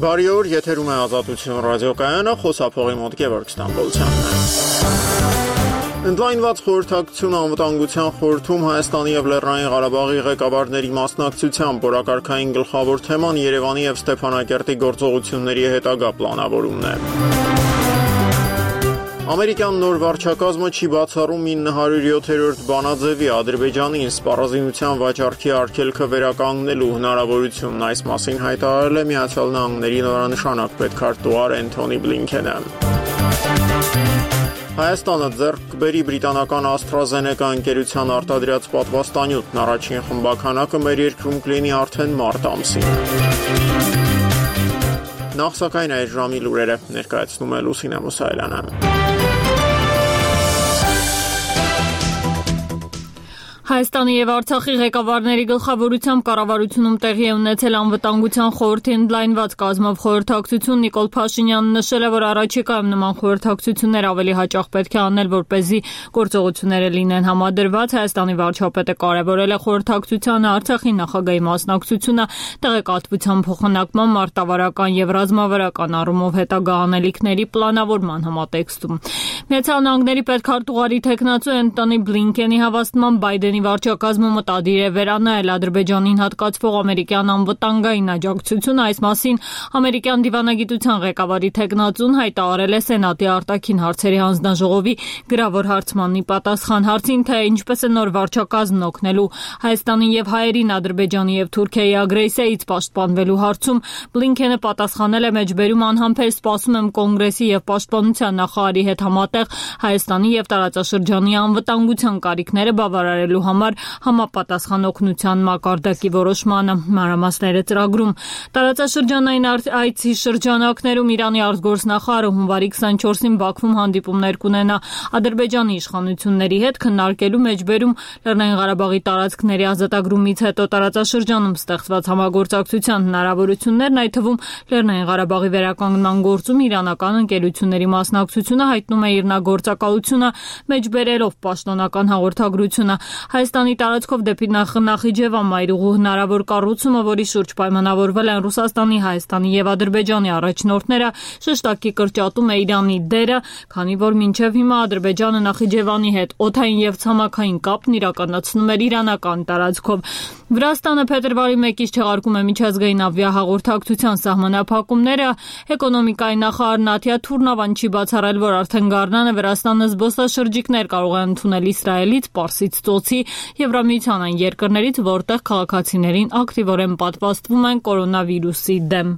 Բարի օր, եթերում է Ազատություն ռադիոկայանը, խոսափողի մոտ Գևորգ Ստամբոլցյանն է։ Ընդլայնված խորհրդակցությունը անվտանգության խորհրդում Հայաստանի և Լեռնային Ղարաբաղի ղեկավարների մասնակցությամբ օրակարգային գլխավոր թեման Երևանի և Ստեփանակերտի գործողությունների հետագա պլանավորումն է։ Ամերիկյան նոր վարչակազմը չի բացառում 907-րդ բանաձևի Ադրբեջանին սպառազինության վաճառքի արգելքը վերականգնելու հնարավորությունն, այս մասին հայտարարել է Միացյալ Նահանգների նորանշանակ պետքարտուղար Էնթոնի Բլինքենը։ Հայաստանը ձեռք կբերի բրիտանական AstraZeneca ընկերության արտադրած պատվաստանյութն, առաջին խմբաքանակը մեր երկրում կլինի արդեն մարտ ամսին։ Նախ սակայն այդ ժամի լուրերը ներկայացնում է Լուսինե Մուսայելյանը։ Հայաստանի և Արցախի ղեկավարների գլխավորությամբ կառավարությունում տեղի է ունեցել անվտանգության խորհրդի ընդլայնված կազմով խորհրդակցություն։ Նիկոլ Փաշինյանը նշել է, որ առաջիկայում նման խորհրդակցություններ ավելի հաճախ պետք է անել, որպեսզի գործողությունները լինեն համադրված։ Հայաստանի վարչապետը կարևորել է խորհրդակցությանը Արցախի նախագահի մասնակցությունը, տեղեկատվության փոխանակման, մարտավարական և ռազմավարական առումով հետագա անելիքների պլանավորման համատեքստում։ Միացյալ Նահանգների պետքարտուղարի թեկնածու Էնթոնի Բլինքենի հավաստմամբ Բայդենի վարչակազմը մտադիր է վերանայել Ադրբեջանին հատկացվող ամերիկյան անվտանգային աջակցությունը։ Այս մասին ամերիկյան դիվանագիտության ղեկավարի թեկնածուն հայտարարել է Սենատի արտաքին հարցերի հանձնաժողովի գրավոր հարցմանի պատասխան հարցին, թե ինչպես է նոր վարչակազմն օգնելու Հայաստանին և հայերին Ադրբեջանի և Թուրքիայի ագրեսիայից պաշտպանվելու հարցում։ Բլինքենը պատասխանել է մեջբերում անհամբեր սպասում եմ Կոնգրեսի և Պաշտպանության նախարարի հետ համատեղ Հայաստանի և տարածաշրջանի անվտանգության կարիքները բավարարելու համար համապատասխան օգնության մակարդակի որոշմանը, մանրամասները ծրագրում։ Տարածաշրջանային այցի շրջանակներում Իրանի արտգործնախարարը հունվարի 24-ին Բաքվում հանդիպումներ կունենա Ադրբեջանի իշխանությունների հետ, քննարկելու մեջբերում Լեռնային Ղարաբաղի տարածքների ազատագրումից հետո տարածաշրջանում ստեղծված համագործակցության հնարավորություններն, այդ թվում Լեռնային Ղարաբաղի վերականգնման գործում իրանական ընկերությունների մասնակցությունը, հայտնում է իր գործակալությունը մեջբերելով պաշտոնական հաղորդագրությունը։ Հայաստանի տարածքով դեպի Նախիջևան մայրուղու հնարավոր կառուցումը, որի շուրջ պայմանավորվել են Ռուսաստանի, Հայաստանի և Ադրբեջանի առաջնորդները, շեշտակի կրճատում է Իրանի դերը, քանի որ մինչև հիմա Ադրբեջանը Նախիջևանի հետ օդային և ցամաքային կապն իրականացնում էր իրանական տարածքով։ Վրաստանը փետրվարի 1-ից չեղարկում է միջազգային ավիահաղորդակցության սահմանափակումները։ Էկոնոմիկայի նախարար Նաթիա Թուրնավան չի բացառել, որ արդեն գարնանը Վրաստանը զբոսաշրջիկներ կարող է ընդունել Իսրայելից, Պարսից ծոցի, Եվրամիության այն երկրներից, որտեղ քաղաքացիներին ակտիվորեն պատվաստվում են կորոնավիրուսի դեմ։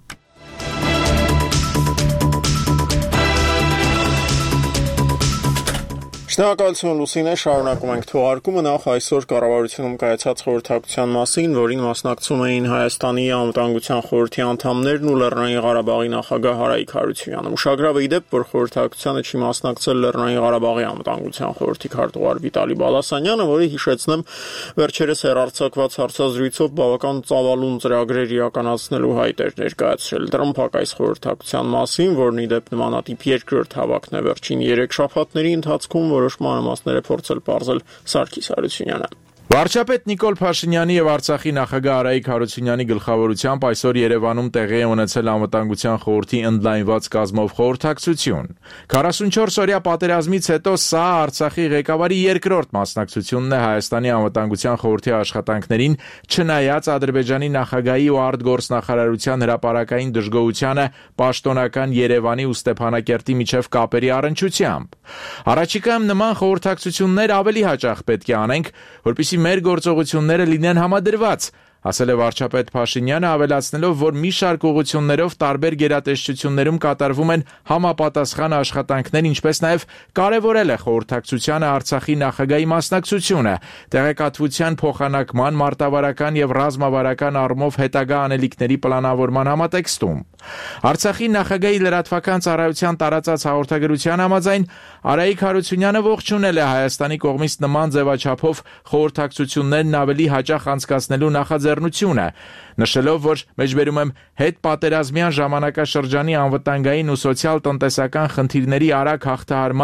Շնորհակալություն Լուսինե, շարունակում ենք թողարկումը։ Նախ այսօր կառավարությունում կայացած խորհրդակցության մասին, որին մասնակցում էին Հայաստանի անվտանգության խորհրդի անդամներն ու Լեռնային Ղարաբաղի նախագահ Հարայիկ Հարությունյանը։ Ուշագրավ է դեպ, որ խորհրդակցությանը չի մասնակցել Լեռնային Ղարաբաղի անվտանգության խորհրդի քարտուղար Վիտալի Բալասանյանը, որի հիշեցնեմ վերջերս հեռարձակված հարցազրույցով բավական ծավալուն ծրագրեր իրականացնելու հայտ էր ներկայացրել։ Տրմփակ այս խորհրդակցության մասին, որն ի դեպ նմանատիպ երկրորդ հավաքն է վերջին 3 շաբաթների ընթացքում, մանրամասները փորձել պարզել Սարգիս Հարությունյանը։ Վարչապետ Նիկոլ Փաշինյանի և Արցախի նախագահ Հարայիկ Հարությունյանի գլխավորությամբ այսօր Երևանում տեղի է ունեցել անվտանգության խորհրդի ընդլայնված կազմով խորհրդակցություն։ 44-օրյա պատերազմից հետո սա Արցախի ղեկավարի երկրորդ մասնակցությունն է Հայաստանի անվտանգության խորհրդի աշխատանքներին, չնայած Ադրբեջանի նախագահի ու արտգործնախարարության հրապարակային դժգոհությանը պաշտոնական Երևանի ու Ստեփանակերտի միջև կապերի առնչությամբ։ Առաջիկայում նման խորհրդակցություններ ավելի հաճախ պետք է անենք, որպեսզի մեր գործողությունները լինեն համադրված, ասել է վարչապետ Փաշինյանը, ավելացնելով, որ մի շարք ուղղություններով տարբեր գերատեսչություններում կատարվում են համապատասխան աշխատանքներ, ինչպես նաև կարևորել է խորհրդակցությանը Արցախի նախագահի մասնակցությունը, տեղեկատվության փոխանակման, մարտավարական և ռազմավարական առումով հետագա անելիքների պլանավորման համատեքստում։ Արցախի նախագահի լրատվական ծառայության տարածած հաղորդագրության համաձայն Հարայիկ Հարությունյանը ողջունել է Հայաստանի կողմից նման ձևաչափով խորհրդակցություններն ավելի հաճախ անցկացնելու նախաձեռնությունը, նշելով, որ մեջբերում եմ հետպատերազմյան ժամանակաշրջանի անվտանգային ու սոցիալ-տնտեսական խնդիրների արագ հաղթահարման,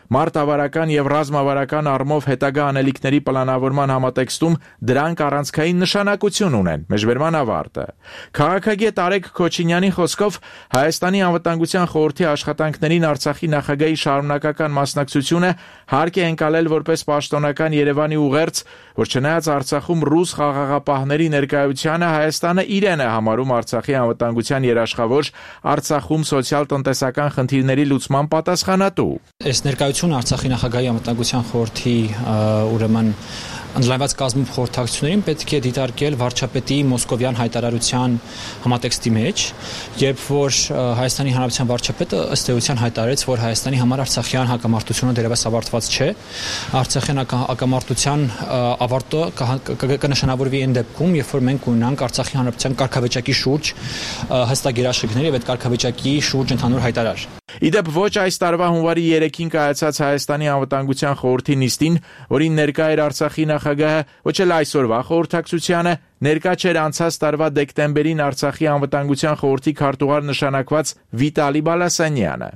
Մարտավարական եւ ռազմավարական առումով հետագա անելիքների պլանավորման համատեքստում դրանք առանցքային նշանակություն ունեն։ Մեջբերման ավարտը։ Քաղաքագետ Արեգ Քոչինյանի խոսքով Հայաստանի անվտանգության խորհրդի աշխատանքներին Արցախի նախագահի շարունակական մասնակցությունը հարկ է ընկալել որպես պաշտոնական Երևանի ուղերձ, որ չնայած Արցախում ռուս խաղաղապահների ներկայությանը Հայաստանը իրեն է համարում Արցախի անվտանգության երաշխավոր, Արցախում սոցիալ-տնտեսական խնդիրների լուծման պատասխանատու։ Այս ներկայությունը Արցախի նախագահի անվտանգության խորհրդի ուրեմն ընդլայնված կազմով խորհրդակցություններին պետք է դիտարկել վարչապետի մոսկովյան հայտարարության համատեքստի մեջ, երբ որ Հայաստանի Հանրապետության վարչապետը ըստ էության հայտարարեց, որ Հայաստանի համար արցախյան հակամարտությունը դեռևս ավարտված չէ, արցախյան հակամարտության ավարտը կնշանավորվի այն դեպքում, երբ որ մենք ունենանք Արցախի Հանրապետության կարգավիճակի շուրջ հստակ երաշխիքներ եւ այդ կարգավիճակի շուրջ ընդհանուր հայտարար։ Իդեպ ոչ այս տարվա հունվարի 3-ին կայացած Հայաստանի անվտանգության խորհրդի նիստին, որին ներկա էր Արցախի նախագահը, ոչ էլ այսօրվա խորհրդակցությանը, ներկա չէր անցած տարվա դեկտեմբերին Արցախի անվտանգության խորհրդի քարտուղար նշանակված Վիտալի Բալասանյանը։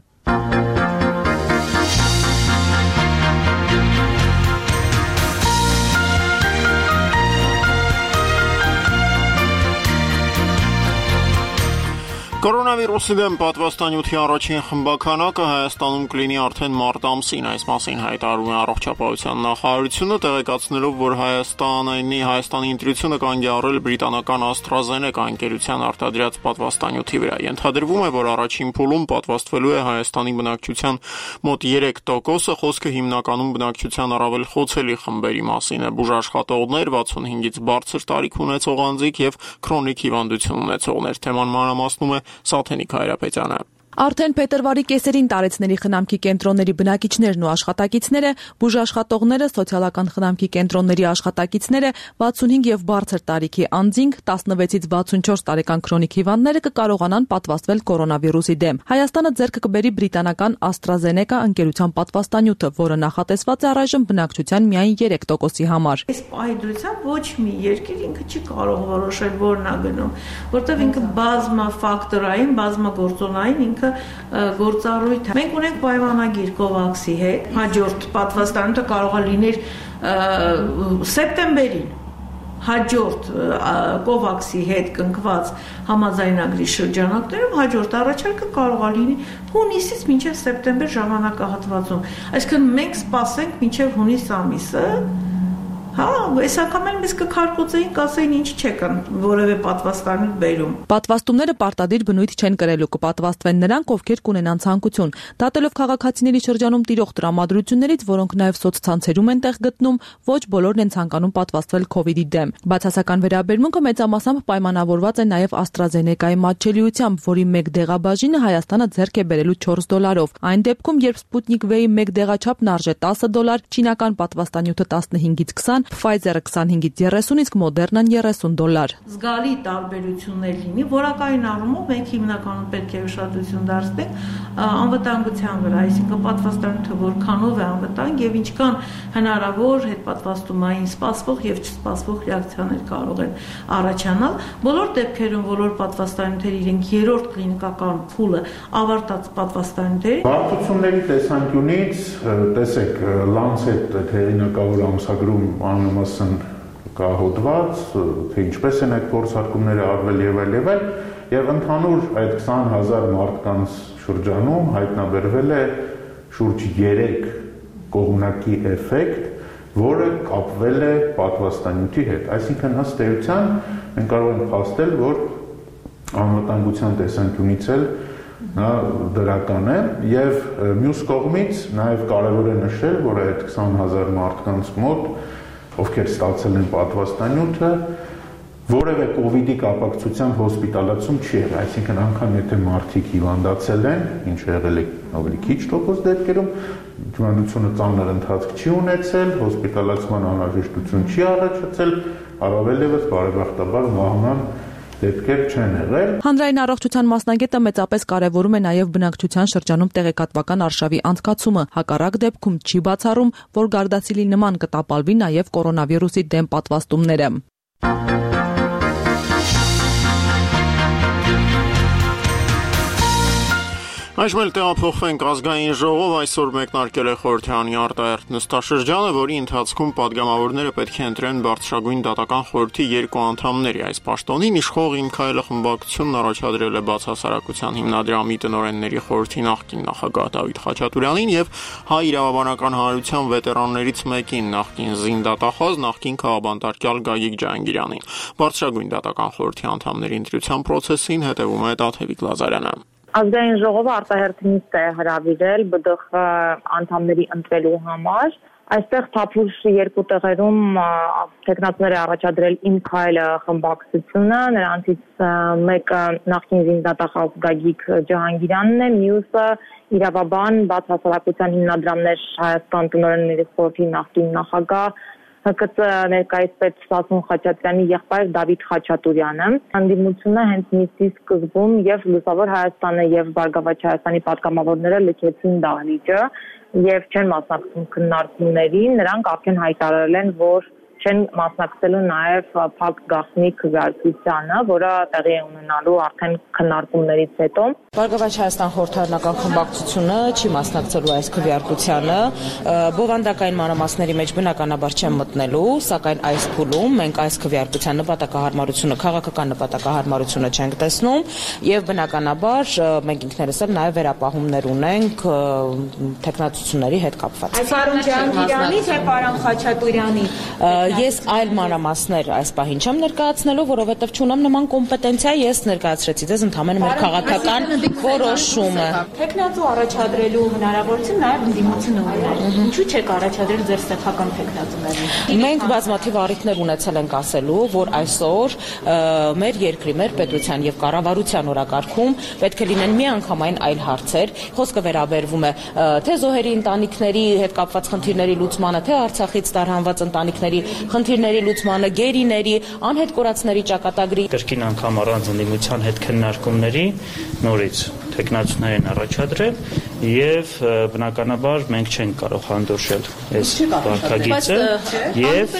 Կորոնավիրուսի դեմ պատվաստանյութի առաջին խմբականակը Հայաստանում կլինի արդեն մարտ ամսին, այս մասին հայտարարում է Առողջապահության նախարարությունը, տեղեկացնելով, որ Հայաստանի ընտրությունը կանգ բրիտանական AstraZeneca ընկերության արտադրած պատվաստանյութի վրա։ Ենթադրվում է, որ առաջին փուլում պատվաստվելու է Հայաստանի բնակչության մոտ 3%-ը, խոսքը հիմնականում բնակչության առավել խոցելի խմբերի մասին է՝ բուժաշխատողներ, 65-ից բարձր տարիք ունեցող անձիկ եւ քրոնիկ հիվանդություն ունեցողներ։ Թեման մանրամասնում է Սաթենիկ Հայրապետյանը։ Արդեն փետրվարի կեսերին տարեցների խնամքի կենտրոնների բնակիչներն ու աշխատակիցները, բուժաշխատողները, սոցիալական խնամքի կենտրոնների աշխատակիցները, 65 եւ բարձր տարիքի անձինք, 16-ից 64 տարեկան քրոնիկ հիվանդները կկարողանան պատվաստվել կորոնավիրուսի դեմ։ Հայաստանը ձեռք կբերի բրիտանական AstraZeneca ընկերության պատվաստանյութը, որը նախատեսված է առայժմ բնակչության միայն 3%-ի համար։ Այս պահի ոչ մի երկիր ինքը չի կարող որոշել որն է գնում, որտեղ ինքը բազմաֆակտորային, բազմագործոնային գործառույթ է։ Մենք ունենք պայմանագիր COVAX-ի հետ, հաջորդ պատվաստանյութը կարող է լինել սեպտեմբերին, հաջորդ COVAX-ի հետ կնքված համաձայնագրի շրջանակներում հաջորդ առաջարկը կարող է լինի հունիսից մինչև սեպտեմբեր ժամանակահատվածում։ Այսինքն մենք սպասենք մինչև հունիս ամիսը։ Այս անգամ էլ մեզ կքարկոծեին, կասեին ինչ չեք որևէ պատվաստանյութ բերում։ Պատվաստումները պարտադիր բնույթ չեն կրելու, կպատվաստվեն նրանք, ովքեր կունենան ցանկություն։ Դատելով քաղաքացիների շրջանում տիրող տրամադրություններից, որոնք նաև սոցցանցերում են տեղ գտնում, ոչ բոլորն են ցանկանում պատվաստվել COVID-ի դեմ։ Բացասական վերաբերմունքը մեծամասամբ պայմանավորված է նաև AstraZeneca-ի մատչելիությամբ, որի մեկ դեղաբաժինը Հայաստանը ձեռք է բերելու $4։ Այն դեպքում, երբ Sputnik V-ի մեկ դեղաչափն արժե $10, չինական պատվաստանյութը 15-ից 20, Pfizer-ը 25-ից 30, իսկ Moderna-ն $30։ Զգալի տարբերություններ լինի, որակային առումով մենք հիմնականում պետք է ուշադրություն դարձնենք անվտանգության վրա, այսինքն պատվաստանյութը որքանով է անվտանգ եւ ինչքան հնարավոր հետպատվաստումային սպասվող եւ չսպասվող ռեակցիաներ կարող են առաջանալ։ Բոլոր դեպքերում բոլոր պատվաստանյութերի իրենք երրորդ կլինիկական փուլը ավարտած պատվաստանյութերի բարդությունների տեսանկյունից տեսեք Lancet հեղինակավոր ամսագրում անմասն կա հոդված, թե ինչպես են այդ փորձարկումները արվել եւ այլ, եւ ընդհանուր այդ 20,000 մարդկանց շրջանում հայտնաբերվել է շուրջ 3 կողմնակի էֆեկտ, որը կապվել է պատվաստանյութի հետ։ Այսինքն ըստ էության մենք կարող ենք փաստել, որ անվտանգության տեսանկյունից էլ նա դրական է եւ մյուս կողմից նաեւ կարեւոր է նշել, որ այդ 20,000 մարդկանց մոտ ովքեր ստացել են պատվաստանյութը, որևէ COVID-ի կապակցությամբ հոսպիտալացում չի եղել, այսինքն անգամ եթե մարդիկ հիվանդացել են, ինչը եղել է ավելի քիչ տոկոս դեպքերում, հիվանդությունը ծանր ընթացք չի ունեցել, հոսպիտալացման անհրաժեշտություն չի առաջացել, առավել ևս բարեբախտաբար մահվան դեպքեր չեն եղել։ Հանրային առողջության մասնագետը մեծապես կարևորում է նաև բնակչության շրջանում տեղեկատվական արշավի անցկացումը։ Հակառակ դեպքում չի բացառում, որ Gardasil-ի նման կտապալվի նաև կորոնավիրուսի դեմ պատվաստումները։ Այժմ էլ տեղափոխվենք ազգային ժողով այսօր մեկնարկել է խորհրդարանի արտահերթ նստաշրջանը, որի ընթացքում падգամավորները պետք է ընտրեն բարձրագույն դատական խորհրդի 2 անդամների։ Այս պաշտոնին իշխող Իմ Քայլը խմբակցությունն առաջադրել է բացասարակության հիմնադրամի տնօրենների խորհրդի նախկին նախագահ Դավիթ Խաչատուրյանին եւ Հայ իրավաբանական հանրության վետերաններից մեկին, նախկին զինդատախոզ, նախկին քաղաքաբանտարկյալ Գագիկ Ջահանգիրյանին։ Բարձրագույն դատական խորհրդի անդամների ընտրության process-ին հետևում է Տաթևիկ Լազարյանը։ Ազգային ժողովը արտահերթնիստ է հրավիրել ԲԴԽ անդամների ընտրելու համար։ Այստեղ թափուր 2 տեղերում տեխնատները առաջադրել Իմ Քայլը խմբակցությունը, նրանցից մեկը նախկին զինդատախոս Գագիկ Ջահանգիրյանն է, մյուսը իրավաբան բացասարակության հիմնադրամներ Հայաստան տնօրենների խորհրդի նախկին նախագահ ՀԿՑ ներկայիս պետ Սասուն Խաչատրյանի եղբայր Դավիթ Խաչատուրյանը։ Հանդիպությունը հենց նիստի սկզբում եւ Լուսավոր Հայաստանը եւ Բարգավաճ Հայաստանի պատգամավորները լքեցին դահլիճը եւ չեն մասնակցում քննարկումներին, նրանք արդեն հայտարարել են, որ չեն մասնակցելու նաև փակ գաղտնի քվեարկությանը, որը տեղի է ունենալու արդեն քննարկումներից հետո։ Բարգավաճ Հայաստան խորհրդարանական խմբակցությունը չի մասնակցելու այս քվեարկությանը, բովանդակային մանրամասների մեջ բնականաբար չեն մտնելու, սակայն այս փուլում մենք այս քվեարկության նպատակահարմարությունը, քաղաքական նպատակահարմարությունը չենք տեսնում եւ բնականաբար մենք ինքներս էլ նաև վերապահումներ ունենք տեխնացությունների հետ կապված։ Սարուն Ջահանգիրյանի թե պարոն Խաչատուրյանի Ես այլ մանրամասներ այս պահին չեմ ներկայացնելու, որովհետև չունեմ նման կոմպետենցիա, ես ներկայացրեցի ձեզ ընդհանրապես մեր քաղաքական որոշումը։ Տեխնացու առաջադրելու հնարավորություն նաև ընդդիմությունը ուներ։ Ինչու՞ չեք առաջադրել ձեր սեփական տեխնացուներին։ Մենք բազմաթիվ առիթներ ունեցել ենք ասելու, որ այսօր մեր երկրի, մեր պետության եւ կառավարության օրակարգում պետք է լինեն միանգամայն այլ հարցեր։ Խոսքը վերաբերվում է թե զոհերի ընտանիքների հետ կապված խնդիրների լուծմանը, թե Արցախից տարհանված ընտանիքների խնդիրների լուծմանը, գերիների, անհետ կորածների ճակատագրի կրկին անգամ առանց ընդդիմության հետ քննարկումների նորից տեխնացուներին առաջադրել եւ բնականաբար մենք չենք կարող հանդուրժել այս վարքագիծը եւ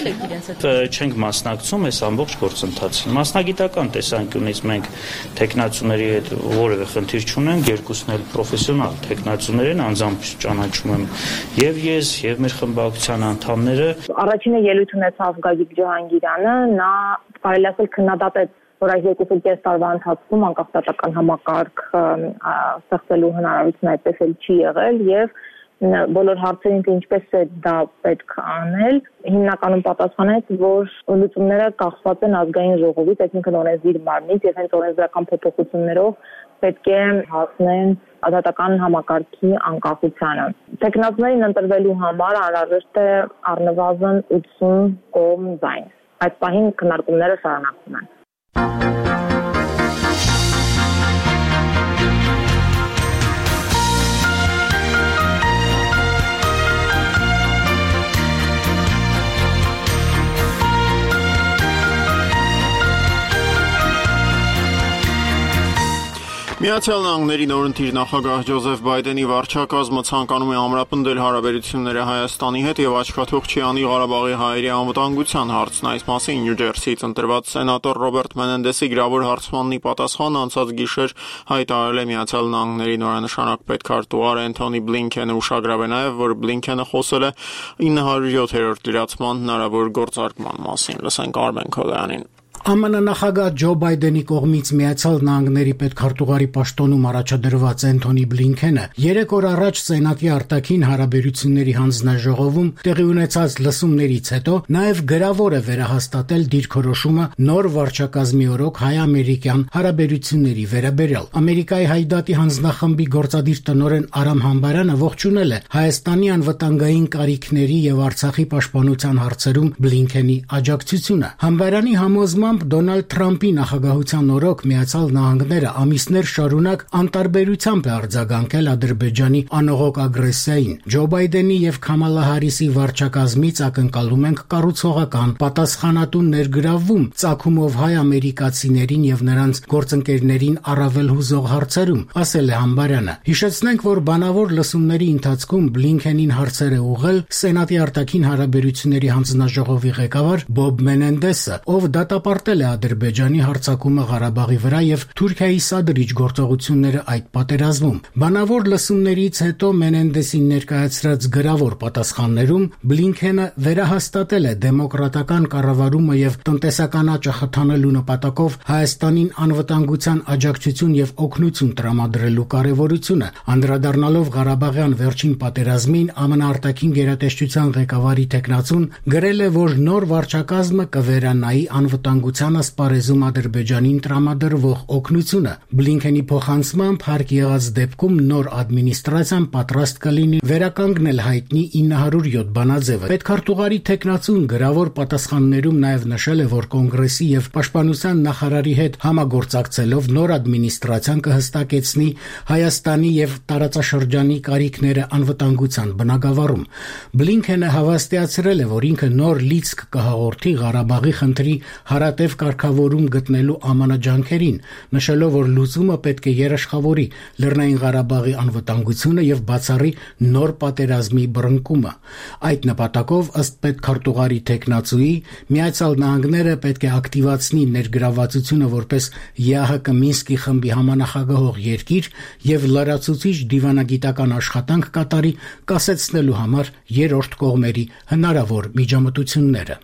չենք մասնակցում այս ամբողջ գործընթացին։ Մասնագիտական տեսանկյունից մենք տեխնացուների հետ որևէ խնդիր չունենք, երկուսն էլ պրոֆեսիոնալ տեխնացուներ են, անձամբ ճանաչում եմ եւ ես եւ մեր խմբակցության անդամները։ Առաջինը ելույթ ունեցավ Գագիկ Ջահանգիրյանը, նա կարելի ասել քննադատեց, որ այս 2.5 տարվա ընթացքում անկախ դատական համակարգ ստեղծելու հնարավորություն այդպես էլ չի եղել եւ բոլոր հարցերին թե ինչպես է դա պետք անել, հիմնականում պատասխանեց, որ լուծումները կախված են ազգային ժողովից, այսինքն օրենսդիր մարմնից եւ հենց օրենսդրական փոփոխություններով պետք է հասնեն դատական համակարգի անկախությանը։ Տեխնացուներին ընտրվելու համար անհրաժեշտ է առնվազն 80 կողմ ձայն։ Այդ պահին քննարկումները շարունակվում են։ Միացյալ Նահանգների նորընտիր նախագահ Ջոզեֆ Բայդենի վարչակազմը ցանկանում է ամրապնդել հարաբերությունները Հայաստանի հետ եւ աչքաթող չի անի Ղարաբաղի հայերի անվտանգության հարցն։ Այս մասին Նյու Ջերսիից ընտրված սենատոր Ռոբերտ Մենենդեսի գրավոր հարցմանի պատասխան անցած գիշեր հայտարարել է Միացյալ Նահանգների նորանշանակ պետքարտուղար Էնթոնի Բլինքենը, ուշագրավ է նաեւ, որ Բլինքենը խոսել է 907-րդ լրացման հնարավոր գործարկման մասին։ Լսենք Արմեն Քոլյանին։ ԱՄՆ նախագահ Ջո Բայդենի կողմից Միացյալ Նահանգների պետքարտուղարի պաշտոնում առաջադրված Էնթոնի Բլինքենը 3 օր առաջ Սենատի արտաքին հարաբերությունների հանձնաժողովում տեղի ունեցած լսումներից հետո նաև գրավոր է վերահաստատել դիրքորոշումը նոր վարչակազմի օրոք հայ-ամերիկյան հարաբերությունների վերաբերյալ։ Ամերիկայի Հայդատի հանձնախմբի գործադիր տնօրեն Արամ Համբարյանը ողջունել է Հայաստանի անվտանգային կարիքների եւ Արցախի պաշտպանության հարցերում Բլինքենի աջակցությունը։ Համբարյանի համոզմամբ Դոնալդ Թրամփի նախագահության օրոք Միացյալ Նահանգները ամիսներ շարունակ անտարբերությամբ է արձագանքել Ադրբեջանի անողոք ագրեսիային։ Ջո Բայդենի եւ Քամալա Հարիսի վարչակազմից ակնկալում ենք կառուցողական, պատասխանատու ներգրավում ծագումով հայ-ամերիկացիներին եւ նրանց գործընկերներին առավել հուզող հարցերում, ասել է Համբարյանը։ Հիշեցնենք, որ բանավոր լսումների ընթացքում Բլինքենին հարցեր է ուղղել Սենատի արտաքին հարաբերությունների հանձնաժողովի ղեկավար Բոբ Մենենդեսը, ով դատապարտել դատապարտել է Ադրբեջանի հարձակումը Ղարաբաղի վրա եւ Թուրքիայի սադրիչ գործողությունները այդ պատերազմում։ Բանավոր լսումներից հետո Մենենդեսին ներկայացրած գրավոր պատասխաններում Բլինքենը վերահաստատել է դեմոկրատական կառավարումը եւ տնտեսական աճը խթանելու նպատակով Հայաստանին անվտանգության աջակցություն եւ օգնություն տրամադրելու կարեւորությունը, անդրադառնալով Ղարաբաղյան վերջին պատերազմին ԱՄՆ արտաքին գերատեսչության ղեկավարի տեխնացուն գրել է, որ նոր վարչակազմը կվերանայի անվտանգության ասպարեզում Ադրբեջանին տրամադրվող օգնությունը։ Բլինքենի փոխանցմամբ հարկ եղած դեպքում նոր ադմինիստրացիան պատրաստ կլինի վերականգնել հայտնի 907 բանաձևը։ Պետքարտուղարի տեխնացուն գրավոր պատասխաններում նաև նշել է, որ կոնգրեսի եւ պաշտպանության նախարարի հետ համագործակցելով նոր ադմինիստրացիան կհստակեցնի Հայաստանի եւ տարածաշրջանի կարիքները անվտանգության բնագավառում։ Բլինքենը հավաստիացրել է, որ ինքը նոր լիցք կհաղորդի Ղարաբաղի խնդրի հարատև կարգավորում գտնելու ԱՄՆ ջանքերին, նշելով, որ լուծումը պետք է երաշխավորի Լեռնային Ղարաբաղի անվտանգությունը եւ բացառի նոր պատերազմի բռնկումը։ Այդ նպատակով, ըստ պետքարտուղարի տեխնացուի, Միացյալ Նահանգները պետք է ակտիվացնի ներգրավվածությունը որպես ԵԱՀԿ Մինսկի խմբի համանախագահող երկիր եւ լրացուցիչ դիվանագիտական աշխատանք կատարի կասեցնելու համար երրորդ կողմերի հնարավոր միջամտությունները։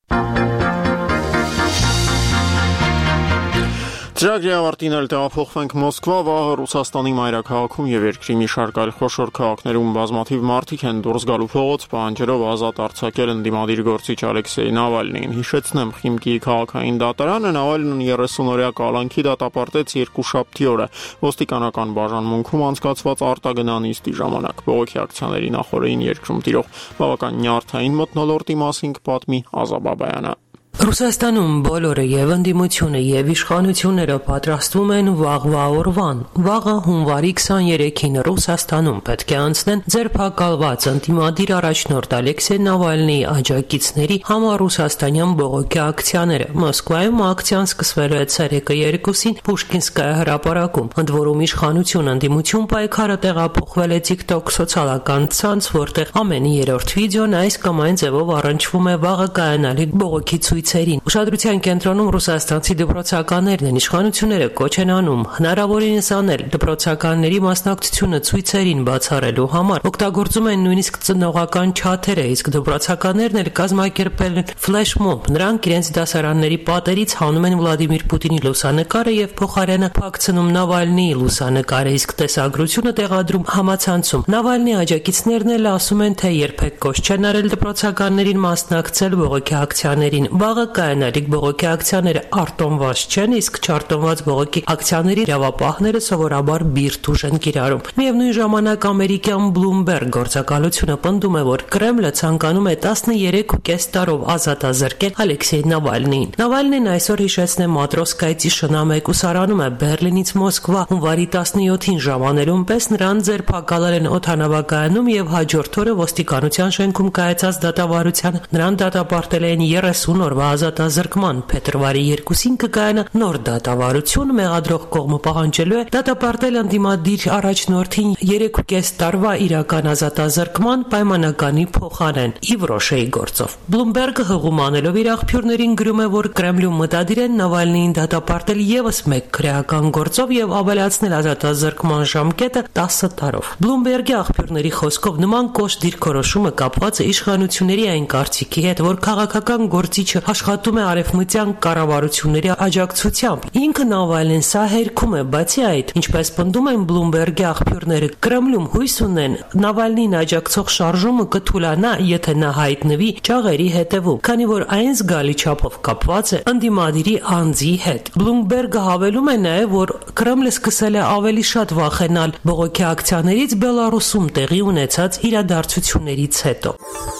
Ծրագրի ավարտին էլ տեղափոխվենք Մոսկվա, վաղը Ռուսաստանի մայրաքաղաքում եւ երկրի մի շարք այլ խոշոր քաղաքներում բազմաթիվ մարդիկ են դուրս գալու փողոց, պահանջելով ազատ արձակել ընդդիմադիր գործիչ Ալեքսեյ Նավալնիին։ Հիշեցնեմ, Խիմկիի քաղաքային դատարանը Նավալնին 30-օրյա կալանքի դատապարտեց երկուշաբթի օրը ոստիկանական բաժանմունքում անցկացված արտագնա նիստի ժամանակ։ Բողոքի ակցիաների նախօրեին երկրում տիրող բավական նյարդային մթնոլորտի մասին կպատմի Ազաբաբայանը։ Ռուսաստանում բոլորը եւ ընդդիմությունը եւ իշխանությունները պատրաստվում են վաղվա օրվան։ Վաղը հունվարի 23-ին Ռուսաստանում պետք է անցնեն ձերբակալված ընդդիմադիր առաջնորդ Ալեքսեյ Նավալնիի աջակիցների համառուսաստանյան բողոքի ակցիաները։ Մոսկվայում ակցիան սկսվել է ցերեկը 2-ին Պուշկինսկայա հրապարակում, ընդ որում իշխանություն-ընդդիմություն պայքարը տեղափոխվել է TikTok սոցիալական ցանց, որտեղ ամեն երրորդ վիդեոն այս կամ այն ձևով առնչվում է վաղը կայանալիք բողոքի Ուշադրության կենտրոնում ռուսաստանցի դպրոցականներն են, իշխանությունները կոչ են անում հնարավորինս անել դպրոցականների մասնակցությունը ցույցերին բացառելու համար, օգտագործում են նույնիսկ ծնողական չաթերը, իսկ դպրոցականներն էլ կազմակերպել են ֆլեշմոբ։ Նրանք իրենց դասարանների պատերից հանում են Վլադիմիր Պուտինի լուսանկարը եւ փոխարենը փակցնում Նավալնիի լուսանկարը, իսկ տեսագրությունը տեղադրում համացանցում։ Նավալնիի աջակիցներն էլ ասում են, թե երբեք կոչ չեն արել դպրոցականներին մասնակցել բողոքի ակցիաներին։ Վաղը կայանալիք բողոքի ակցիաները արտոնված չեն, իսկ չարտոնված բողոքի ակցիաների իրավապահները սովորաբար բիրտ ուժ են կիրառում։ Միևնույն ժամանակ ամերիկյան Bloomberg գործակալությունը պնդում է, որ Կրեմլը ցանկանում է 13.5 տարով ազատազրկել Ալեքսեյ Նավալնիին։ Նավալնին այսօր հիշեցնե Մատրոսկայցի շնամեկ ուսարանում է Բերլինից Մոսկվա հունվարի 17-ին ժամանելուն պես նրան ձերբակալել են օդանավակայանում եւ հաջորդ օրը ոստիկանության շենքում կայացած դատավարության նրան դատապարտել են 30 օրվա ազատազրկման։ Փետրվարի 2-ին կկայանա նոր դատավարություն, մեղադրող կողմը պահանջելու է դատապարտել ընդդիմադիր առաջնորդին 3.5 տարվա իրական ազատազրկման պայմանականի փոխարեն Իվրոշեի գործով։ Bloomberg-ը հղում անելով իր աղբյուրներին գրում է, որ Կրեմլում մտադիր են Նավալնիին դատապարտել եւս մեկ քրեական գործով եւ ավելացնել ազատազրկման ժամկետը 10 տարով։ Bloomberg-ի աղբյուրների խոսքով նման կոշտ դիրքորոշումը կապված է իշխանությունների այն կարծիքի հետ, որ քաղաքական գործիչը աշխատում է արևմտյան կառավարությունների աջակցությամբ։ Ինքը Նավալնին սա հերքում է, բացի այդ, ինչպես պնդում են Bloomberg-ի աղբյուրները, Կրեմլում հույս ունեն Նավալնին աջակցող շարժումը կթուլանա, եթե նա հայտնվի ճաղերի հետևում, քանի որ այն զգալի չափով կապված է ընդդիմադիրի անձի հետ։ Bloomberg-ը հավելում է նաև, որ Կրեմլը սկսել է ավելի շատ վախենալ բողոքի ակցիաներից Բելարուսում տեղի ունեցած իրադարձություններից հետո։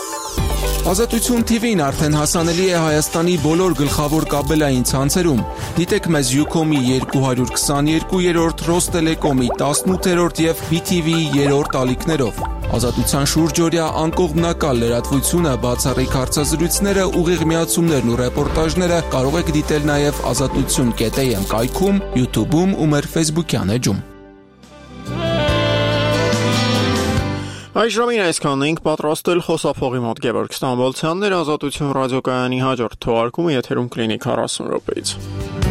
Ազատություն TV-ն արդեն հասանելի է Հայաստանի բոլոր գլխավոր կաբելային ցանցերում։ Դիտեք մեզ Ucom-ի 222-րդ, Ռոստելեկոմի 18-րդ եւ BTV-ի 3-րդ ալիքներով։ Ազատության շուրջօրյա անկողմնակալ լրատվությունը, բացառիկ հարցազրույցները, ուղիղ միացումներն ու ռեպորտաժները կարող եք դիտել նաեւ azatutun.am կայքում, YouTube-ում ու մեր Facebook-յան էջում։ Այս ժամին այսքանն ենք պատրաստել խոսափողի մոտ Գևորգ Ստամբոլցյանն էր, Ազատություն ռադիոկայանի հաջորդ թողարկումը եթերում կլինի 40 րոպեից։